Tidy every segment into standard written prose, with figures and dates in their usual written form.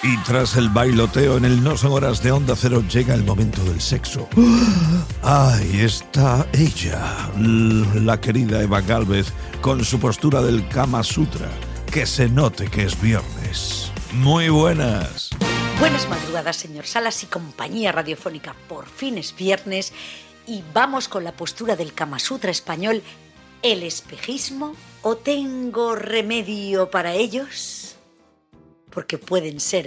Y tras el bailoteo en el No Son Horas de Onda Cero llega el momento del sexo. Ahí está ella, la querida Eva Gálvez, con su postura del Kama Sutra. Que se note que es viernes. Muy buenas. Buenas madrugadas, señor Salas y compañía radiofónica. Por fin es viernes y vamos con la postura del Kama Sutra español. ¿El espejismo o tengo remedio para ellos? Porque pueden ser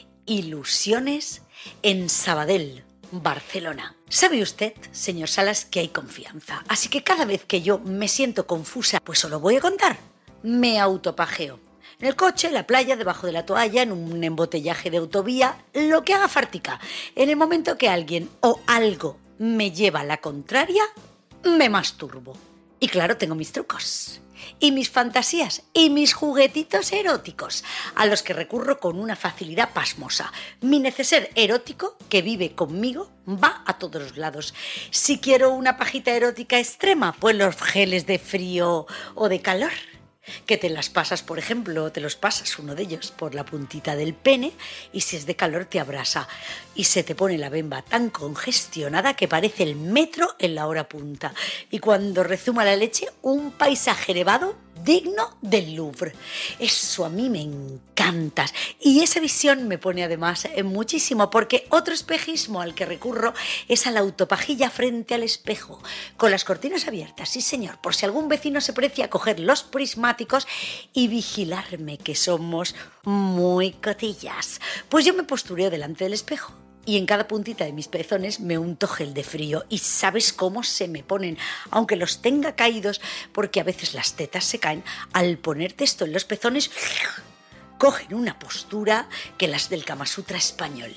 ilusiones en Sabadell, Barcelona. ¿Sabe usted, señor Salas, que hay confianza? Así que cada vez que yo me siento confusa, pues os lo voy a contar. Me autopajeo. En el coche, en la playa, debajo de la toalla, en un embotellaje de autovía, lo que haga fartica. En el momento que alguien o algo me lleva a la contraria, me masturbo. Y claro, tengo mis trucos. Y mis fantasías y mis juguetitos eróticos, a los que recurro con una facilidad pasmosa. Mi neceser erótico, que vive conmigo, va a todos los lados. Si quiero una pajita erótica extrema, pues los geles de frío o de calor, que te las pasas, por ejemplo, te los pasas uno de ellos por la puntita del pene y si es de calor te abrasa y se te pone la bemba tan congestionada que parece el metro en la hora punta y cuando rezuma la leche un paisaje nevado digno del Louvre. Eso a mí me encanta y esa visión me pone además muchísimo porque otro espejismo al que recurro es a la autopajilla frente al espejo con las cortinas abiertas, sí señor, por si algún vecino se precia a coger los prismáticos y vigilarme que somos muy cotillas. Pues yo me postureo delante del espejo y en cada puntita de mis pezones me unto gel de frío y ¿sabes cómo se me ponen? Aunque los tenga caídos, porque a veces las tetas se caen, al ponerte esto en los pezones, cogen una postura que las del Kama Sutra español.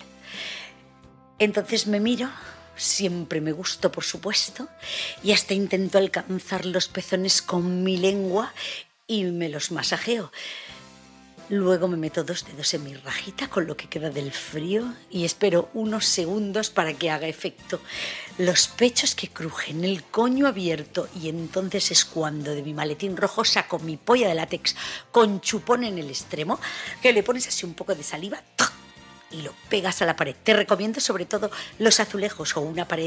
Entonces me miro, siempre me gusto por supuesto, y hasta intento alcanzar los pezones con mi lengua y me los masajeo. Luego me meto 2 dedos en mi rajita con lo que queda del frío y espero unos segundos para que haga efecto. Los pechos que crujen, el coño abierto y entonces es cuando de mi maletín rojo saco mi polla de látex con chupón en el extremo, que le pones así un poco de saliva y lo pegas a la pared. Te recomiendo sobre todo los azulejos o una pared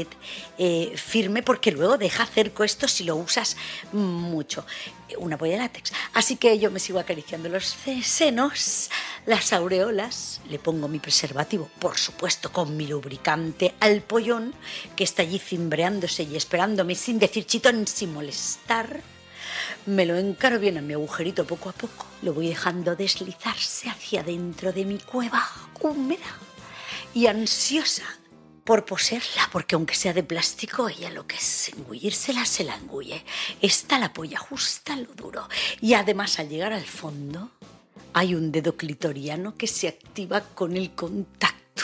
firme porque luego deja cerco esto si lo usas mucho. Una polla de látex. Así que yo me sigo acariciando los senos, las aureolas, le pongo mi preservativo, por supuesto con mi lubricante al pollón que está allí cimbreándose y esperándome sin decir chitón, sin molestar. Me lo encaro bien a mi agujerito poco a poco, lo voy dejando deslizarse hacia dentro de mi cueva húmeda y ansiosa por poseerla, porque aunque sea de plástico, ella lo que es engullírsela se la engulle. Está la polla justa lo duro y además al llegar al fondo hay un dedo clitoriano que se activa con el contacto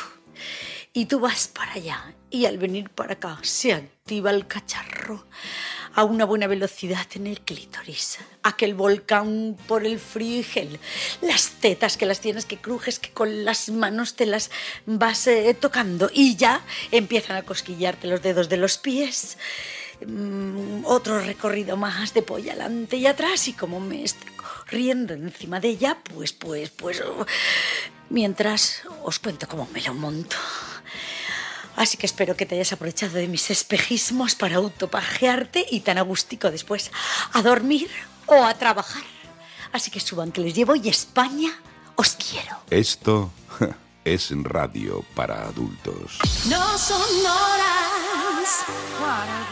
y tú vas para allá y al venir para acá se activa el cacharro a una buena velocidad en el clítoris, aquel volcán por el frío y gel, las tetas que las tienes que crujes, que con las manos te las vas tocando y ya empiezan a cosquillarte los dedos de los pies. Otro recorrido más de polla adelante y atrás y como me estoy corriendo encima de ella, pues, mientras os cuento cómo me lo monto. Así que espero que te hayas aprovechado de mis espejismos para autopajearte y tan agustico después a dormir o a trabajar. Así que suban que les llevo y España os quiero. Esto es radio para adultos. No son horas.